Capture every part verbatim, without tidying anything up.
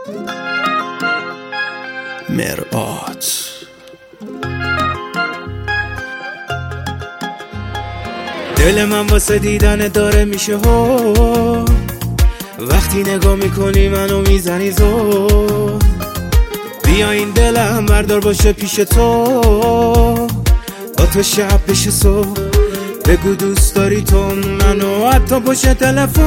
مرآت. دل من واسه دیدن داره میشه ها، وقتی نگاه میکنی منو میزنی زو. بیا این دلم بردار باشه پیش تو، با تو شب بشه صبح. بگو دوست داری تو منو حتی باشه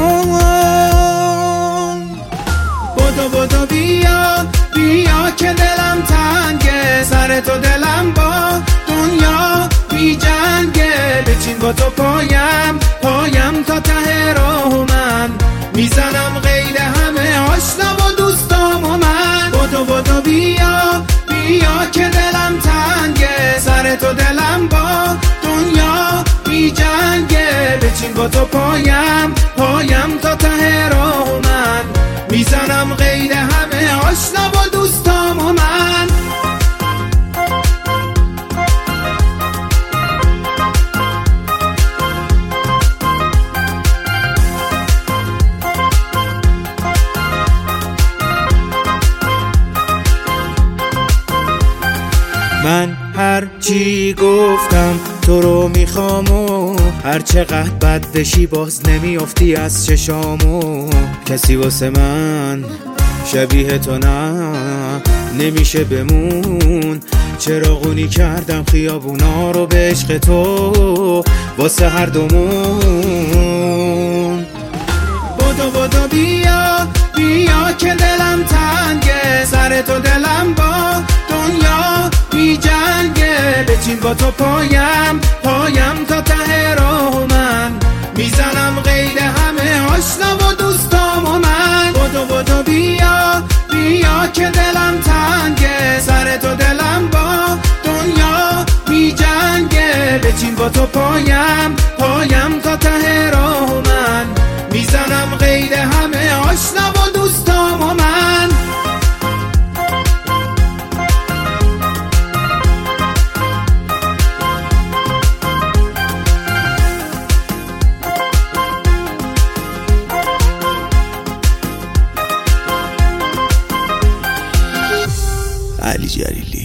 تلفن. بدو بدو بیا بیا که دلم تنگه، سر تو دلم با دنیا بی جنگه. بچین با تو پایم پایم تا ته راه من، میزنم غیر همه آشنا و دوستام و من. بدو بدو بیا بیا که دلم تنگه، سر تو دلم با دنیا بی جنگه. بچین با تو پایم پایم تا ته راه من، میزنم غیر همه آشنا و دوستام و من. من هر چی گفتم تو رو میخوام و هر چقدر بد بشی باز نمیافتی از چشامو. کسی واسه من شبیه تو نه نمیشه بمون، چراغونی کردم خیابونا رو به عشق تو واسه هر دومون. بدو بدو بیا بیا که دلم تنگه، سر تو دلم با دنیا بی جنگه. بچین با تو پایم پایم تا ته راه من، میزنم غیر همه آشنا و دوستام و من. بدو بدو بیا بیا که دلم تنگه، سر تو دلم با دنیا بی جنگه. بچین با تو پایم پایم تا ته راه من، میزنم غیر همه آشنا و دوستام و من. علی جلیلی.